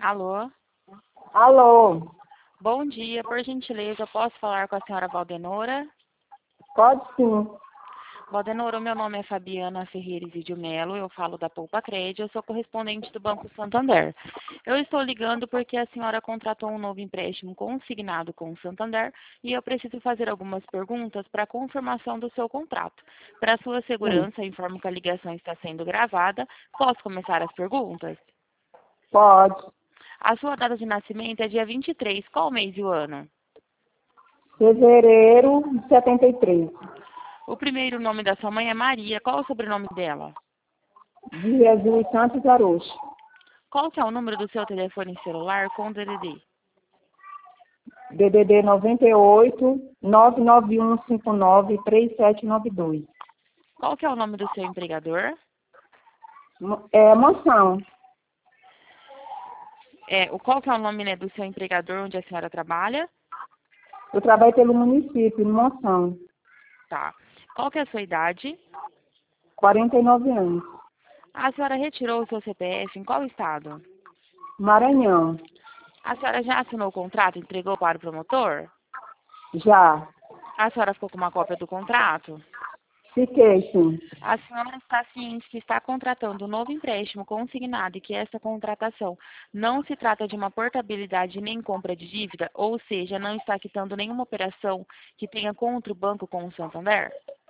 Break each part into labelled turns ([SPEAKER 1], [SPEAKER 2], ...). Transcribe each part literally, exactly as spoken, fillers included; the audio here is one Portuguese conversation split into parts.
[SPEAKER 1] Alô?
[SPEAKER 2] Alô,
[SPEAKER 1] Bom dia, por gentileza, posso falar com a senhora Valdenora?
[SPEAKER 2] pode sim.
[SPEAKER 1] Valdenora, o meu nome é Fabiana Ferreira Isidio Melo, eu falo da Poupa Crédito, eu sou correspondente do Banco Santander. Eu estou ligando porque a senhora contratou um novo empréstimo consignado com o Santander e eu preciso fazer algumas perguntas para confirmação do seu contrato. Para sua
[SPEAKER 2] Sim,
[SPEAKER 1] segurança, informo que a ligação está sendo gravada. Posso começar as perguntas?
[SPEAKER 2] pode.
[SPEAKER 1] A sua data de nascimento é dia vinte e três, qual mês e o ano?
[SPEAKER 2] Fevereiro de setenta e três.
[SPEAKER 1] O primeiro nome da sua mãe é Maria. Qual é o sobrenome dela?
[SPEAKER 2] De Jesus Santos Arocho.
[SPEAKER 1] Qual que é o número do seu telefone celular com D D D?
[SPEAKER 2] D D D noventa e oito, nove nove um cinco nove, três sete nove dois.
[SPEAKER 1] Qual que é o nome do seu empregador?
[SPEAKER 2] Mo- É Moção.
[SPEAKER 1] É, o qual que é o nome, né, do seu empregador onde a senhora trabalha?
[SPEAKER 2] Eu trabalho pelo município, em Moção.
[SPEAKER 1] Tá. Qual que é a sua idade?
[SPEAKER 2] quarenta e nove anos.
[SPEAKER 1] A senhora retirou o seu C P F em qual estado?
[SPEAKER 2] Maranhão.
[SPEAKER 1] A senhora já assinou o contrato e entregou para o promotor?
[SPEAKER 2] Já.
[SPEAKER 1] A senhora ficou com uma cópia do contrato?
[SPEAKER 2] Fiquei, sim.
[SPEAKER 1] A senhora está ciente que está contratando um novo empréstimo consignado e que essa contratação não se trata de uma portabilidade nem compra de dívida, ou seja, não está quitando nenhuma operação que tenha contra o banco com o Santander?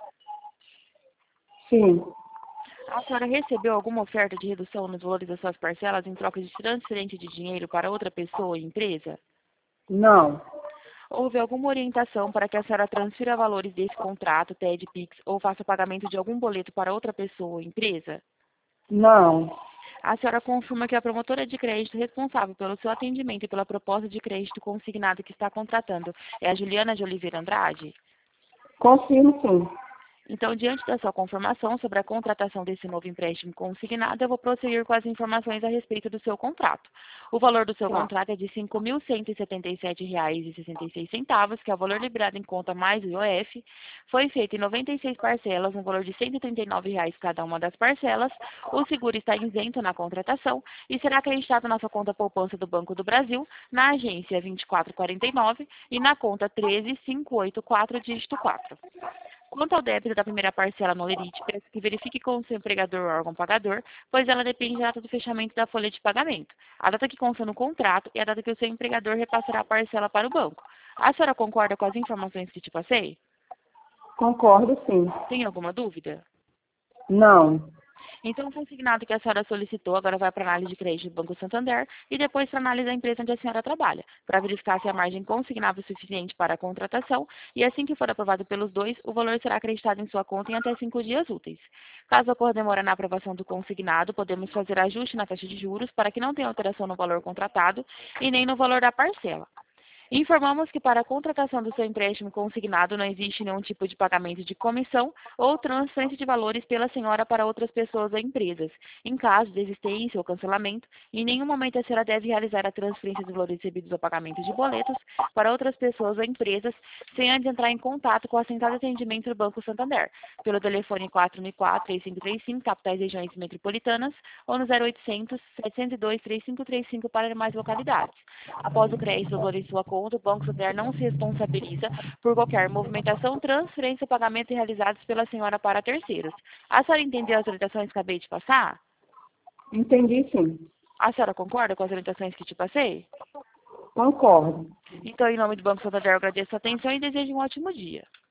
[SPEAKER 2] Sim.
[SPEAKER 1] A senhora recebeu alguma oferta de redução nos valores das suas parcelas em troca de transferência de dinheiro para outra pessoa ou empresa?
[SPEAKER 2] Não.
[SPEAKER 1] Houve alguma orientação para que a senhora transfira valores desse contrato, T E D, Pix, ou faça pagamento de algum boleto para outra pessoa ou empresa?
[SPEAKER 2] Não.
[SPEAKER 1] A senhora confirma que a promotora de crédito responsável pelo seu atendimento e pela proposta de crédito consignado que está contratando é a Juliana de Oliveira Andrade?
[SPEAKER 2] Confirmo, sim.
[SPEAKER 1] Então, diante da sua confirmação sobre a contratação desse novo empréstimo consignado, eu vou prosseguir com as informações a respeito do seu contrato. O valor do seu
[SPEAKER 2] Tá.
[SPEAKER 1] contrato é de cinco mil cento e setenta e sete reais e sessenta e seis centavos, que é o valor liberado em conta mais o I O F. Foi feito em noventa e seis parcelas, no valor de cento e trinta e nove reais cada uma das parcelas. O seguro está isento na contratação e será acreditado na sua conta poupança do Banco do Brasil, na agência vinte e quatro quarenta e nove e na conta treze mil quinhentos e oitenta e quatro, dígito quatro. Quanto ao débito da primeira parcela no Lerite, peço que verifique com o seu empregador ou órgão pagador, pois ela depende da data do fechamento da folha de pagamento. A data que consta no contrato é a data que o seu empregador repassará a parcela para o banco. A senhora concorda com as informações que te passei?
[SPEAKER 2] Concordo, sim.
[SPEAKER 1] Tem alguma dúvida?
[SPEAKER 2] Não.
[SPEAKER 1] Então, o consignado que a senhora solicitou agora vai para a análise de crédito do Banco Santander e depois para a análise da empresa onde a senhora trabalha, para verificar se a margem consignável é suficiente para a contratação e assim que for aprovado pelos dois, o valor será acreditado em sua conta em até cinco dias úteis. Caso ocorra demora na aprovação do consignado, podemos fazer ajuste na taxa de juros para que não tenha alteração no valor contratado e nem no valor da parcela. Informamos que para a contratação do seu empréstimo consignado não existe nenhum tipo de pagamento de comissão ou transferência de valores pela senhora para outras pessoas ou empresas. Em caso de existência ou cancelamento, em nenhum momento a senhora deve realizar a transferência de valores recebidos ou pagamento de boletos para outras pessoas ou empresas, sem antes entrar em contato com a central de atendimento do Banco Santander, pelo telefone quatro um quatro, três cinco três cinco, capitais regiões metropolitanas, ou no zero oitocentos, setecentos e dois, três cinco três cinco para demais localidades. Após o crédito do valor em sua conta, o Banco Santander não se responsabiliza por qualquer movimentação, transferência ou pagamento realizados pela senhora para terceiros. A senhora entendeu as orientações que acabei de passar?
[SPEAKER 2] Entendi, sim.
[SPEAKER 1] A senhora concorda com as orientações que te passei?
[SPEAKER 2] Concordo.
[SPEAKER 1] Então, em nome do Banco Santander, eu agradeço a atenção e desejo um ótimo dia.